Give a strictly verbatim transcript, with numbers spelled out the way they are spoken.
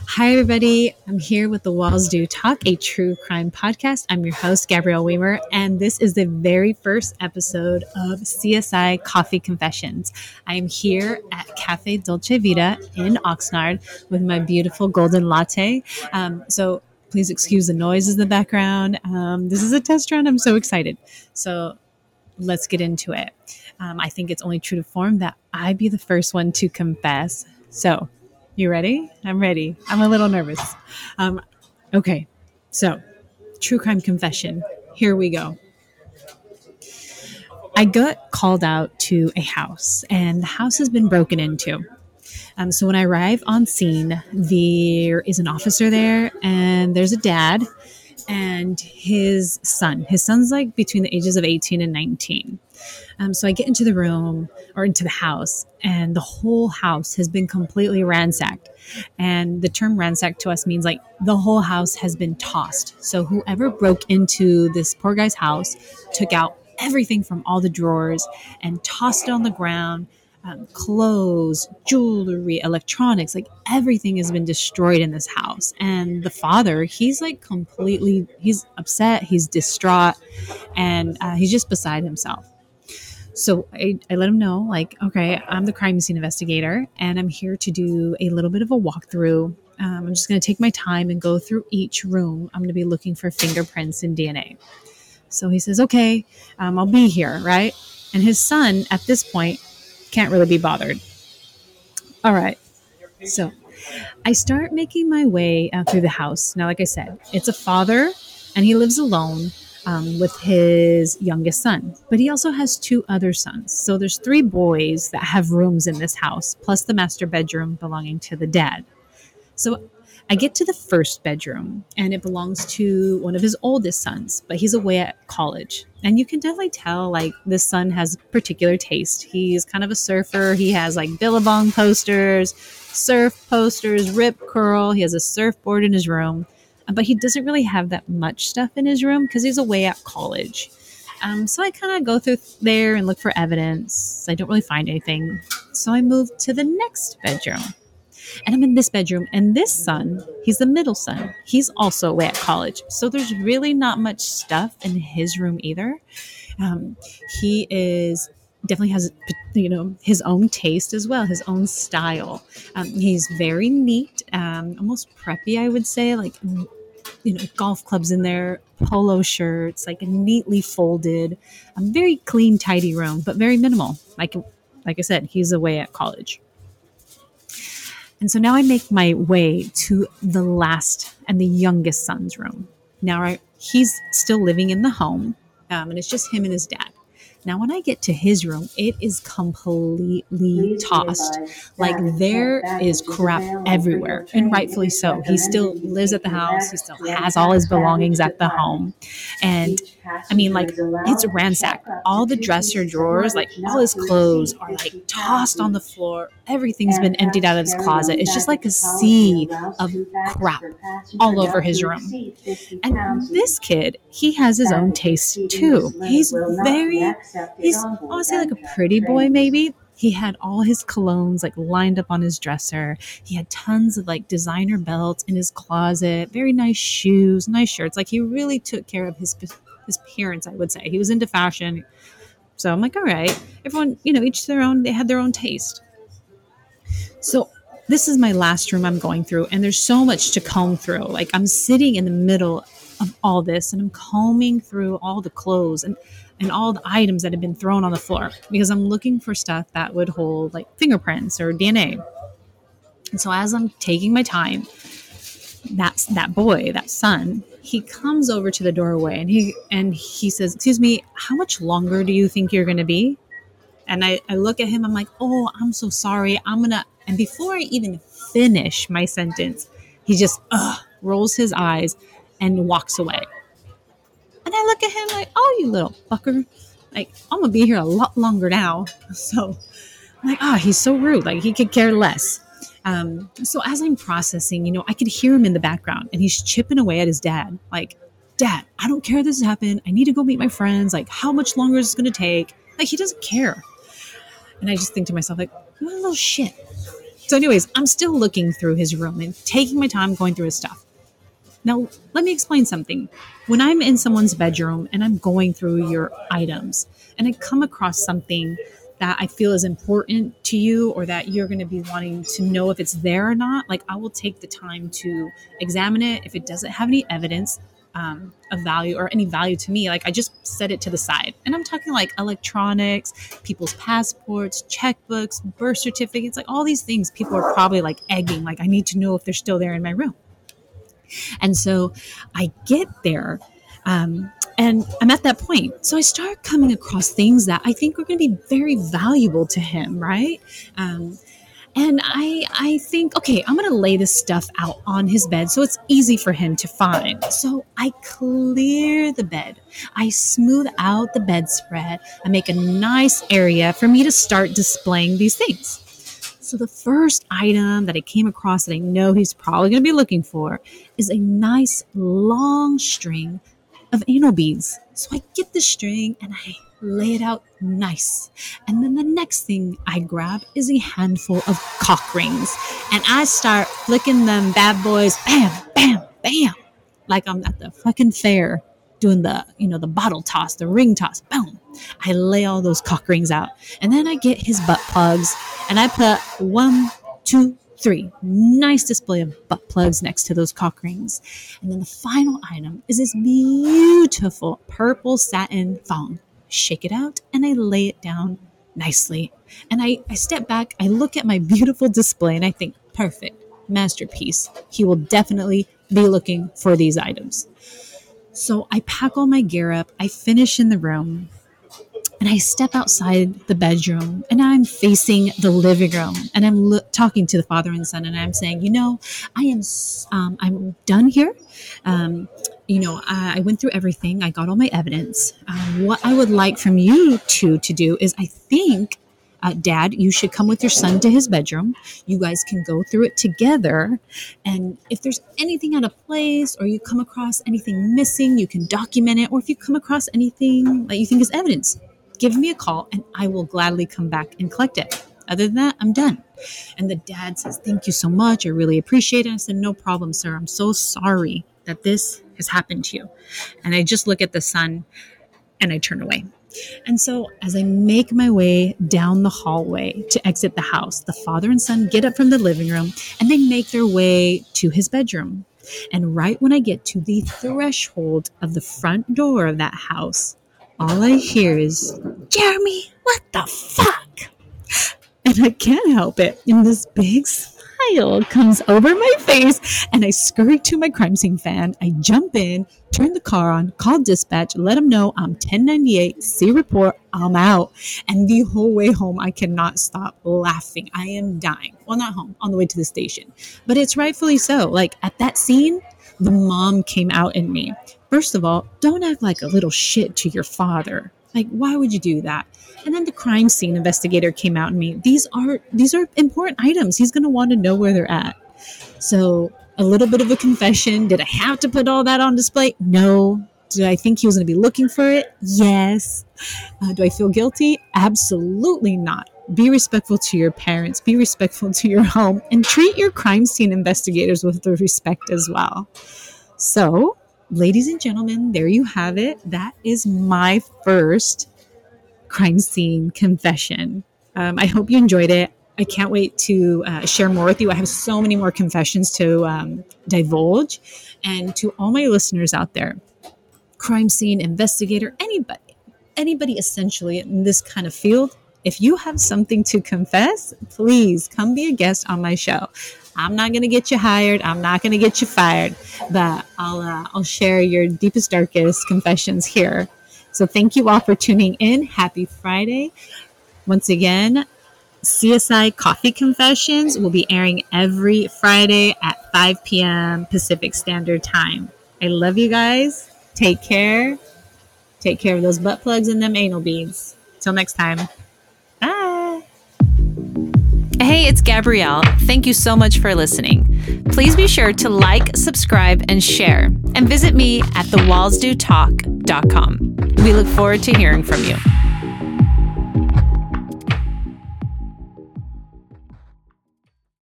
Hi, everybody. I'm here with the Walls Do Talk, a true crime podcast. I'm your host, Gabrielle Weimer, and this is the very first episode of C S I Coffee Confessions. I am here at Cafe Dolce Vita in Oxnard with my beautiful golden latte. Um, so please excuse the noises in the background. Um, this is a test run. I'm so excited. So let's get into it. Um, I think it's only true to form that I be the first one to confess. So, you ready? I'm ready. I'm a little nervous. Um, okay, so true crime confession. Here we go. I got called out to a house, and the house has been broken into. Um, so when I arrive on scene, there is an officer there, and there's a dad and his son. His son's like between the ages of eighteen and nineteen. Um, so I get into the room or into the house, and the whole house has been completely ransacked. And the term ransacked to us means like the whole house has been tossed. So whoever broke into this poor guy's house took out everything from all the drawers and tossed it on the ground. Um, clothes, jewelry, electronics, like everything has been destroyed in this house. And the father, he's like completely, he's upset, he's distraught, and uh, he's just beside himself. So I, I let him know, like, okay, I'm the crime scene investigator, and I'm here to do a little bit of a walkthrough. Um, I'm just going to take my time and go through each room. I'm going to be looking for fingerprints and D N A. So he says, okay, um, I'll be here, right? And his son, at this point, can't really be bothered. All right. So I start making my way uh, through the house. Now, like I said, it's a father, and he lives alone um, with his youngest son. But he also has two other sons. So there's three boys that have rooms in this house, plus the master bedroom belonging to the dad. So I get to the first bedroom, and it belongs to one of his oldest sons, but he's away at college. And you can definitely tell, like, this son has particular taste. He's kind of a surfer. He has, like, Billabong posters, surf posters, Rip Curl. He has a surfboard in his room. But he doesn't really have that much stuff in his room because he's away at college. Um, so I kind of go through there and look for evidence. I don't really find anything. So I move to the next bedroom. And I'm in this bedroom, and this son, he's the middle son. He's also away at college. So there's really not much stuff in his room either. Um, he is definitely has, you know, his own taste as well, his own style. Um, he's very neat, um, almost preppy, I would say, like, you know, golf clubs in there, polo shirts, like neatly folded, a very clean, tidy room, but very minimal. Like, like I said, he's away at college. And so now I make my way to the last and the youngest son's room. Now I, he's still living in the home, um, and it's just him and his dad. Now, when I get to his room, it is completely tossed. Like, there is crap everywhere, and rightfully so. He still lives at the house. He still has all his belongings at the home. And I mean, like, it's ransacked. All the dresser drawers, like all his clothes are like tossed on the floor. Everything's been emptied out of his closet. It's just like a sea of crap all over his room. And this kid, he has his own taste too. He's very, he's, I want to say like a pretty boy maybe. He had all his colognes like lined up on his dresser. He had tons of like designer belts in his closet, very nice shoes, nice shirts. Like, he really took care of his his appearance, I would say. He was into fashion. So I'm like, all right, everyone, you know, each their own, they had their own taste. So this is my last room I'm going through, and there's so much to comb through. Like, I'm sitting in the middle of all this, and I'm combing through all the clothes and, and all the items that have been thrown on the floor because I'm looking for stuff that would hold like fingerprints or D N A. And so as I'm taking my time, that's that boy, that son, he comes over to the doorway and he and he says, excuse me, how much longer do you think you're going to be? And I, I look at him, I'm like, oh, I'm so sorry. I'm going to, and before I even finish my sentence, he just uh, rolls his eyes and walks away. And I look at him like, oh, you little fucker. Like, I'm going to be here a lot longer now. So I'm like, oh, he's so rude. Like, he could care less. Um, so as I'm processing, you know, I could hear him in the background, and he's chipping away at his dad. Like, Dad, I don't care if this has happened. I need to go meet my friends. Like, how much longer is this going to take? Like, he doesn't care. And I just think to myself, like, what a little shit. So anyways, I'm still looking through his room and taking my time going through his stuff. Now, let me explain something. When I'm in someone's bedroom and I'm going through your items and I come across something that I feel is important to you or that you're going to be wanting to know if it's there or not, like I will take the time to examine it. If it doesn't have any evidence um, of value or any value to me, like I just set it to the side. And I'm talking like electronics, people's passports, checkbooks, birth certificates, like all these things people are probably like egging, like I need to know if they're still there in my room. And so I get there um, and I'm at that point. So I start coming across things that I think are going to be very valuable to him, right? Um, and I, I think, okay, I'm going to lay this stuff out on his bed so it's easy for him to find. So I clear the bed. I smooth out the bedspread. I make a nice area for me to start displaying these things. So the first item that I came across that I know he's probably going to be looking for is a nice long string of anal beads. So I get the string and I lay it out nice. And then the next thing I grab is a handful of cock rings. And I start flicking them bad boys, bam, bam, bam, like I'm at the fucking fair doing the, you know, the bottle toss, the ring toss, boom. I lay all those cock rings out. And then I get his butt plugs and I put one, two, three. Nice display of butt plugs next to those cock rings. And then the final item is this beautiful purple satin thong. Shake it out and I lay it down nicely. And I, I step back, I look at my beautiful display and I think, perfect, masterpiece. He will definitely be looking for these items. So I pack all my gear up, I finish in the room, and I step outside the bedroom, and I'm facing the living room, and I'm lo- talking to the father and son, and I'm saying, you know, I am, um, I'm done here. Um, you know, I, I went through everything. I got all my evidence. Um, what I would like from you two to do is, I think, Uh, Dad, you should come with your son to his bedroom. You guys can go through it together. And if there's anything out of place or you come across anything missing, you can document it. Or if you come across anything that you think is evidence, give me a call and I will gladly come back and collect it. Other than that, I'm done. And the dad says, thank you so much. I really appreciate it. I said, no problem, sir. I'm so sorry that this has happened to you. And I just look at the son and I turn away. And so as I make my way down the hallway to exit the house, the father and son get up from the living room and they make their way to his bedroom. And right when I get to the threshold of the front door of that house, all I hear is, Jeremy, what the fuck? And I can't help it. And this big smile comes over my face and I scurry to my crime scene van. I jump in, turn the car on, call dispatch, let them know I'm ten ninety-eight, see report, I'm out. And the whole way home, I cannot stop laughing. I am dying. Well, not home, on the way to the station. But it's rightfully so. Like at that scene, the mom came out in me. First of all, don't act like a little shit to your father. Like, why would you do that? And then the crime scene investigator came out in me. These are these are important items. He's going to want to know where they're at. So a little bit of a confession. Did I have to put all that on display? No. Did I think he was going to be looking for it? Yes. Uh, do I feel guilty? Absolutely not. Be respectful to your parents. Be respectful to your home. And treat your crime scene investigators with the respect as well. So, ladies and gentlemen, there you have it. That is my first crime scene confession. Um, I hope you enjoyed it. I can't wait to uh, share more with you. I have so many more confessions to um, divulge. And to all my listeners out there, crime scene investigator, anybody, anybody essentially in this kind of field, if you have something to confess, please come be a guest on my show. I'm not going to get you hired. I'm not going to get you fired, but I'll uh, I'll share your deepest, darkest confessions here. So thank you all for tuning in. Happy Friday. Once again, C S I Coffee Confessions will be airing every Friday at five p.m. Pacific Standard Time. I love you guys. Take care. Take care of those butt plugs and them anal beads. Till next time. Bye. Hey, it's Gabrielle. Thank you so much for listening. Please be sure to like, subscribe, and share. And visit me at the walls do talk dot com. We look forward to hearing from you.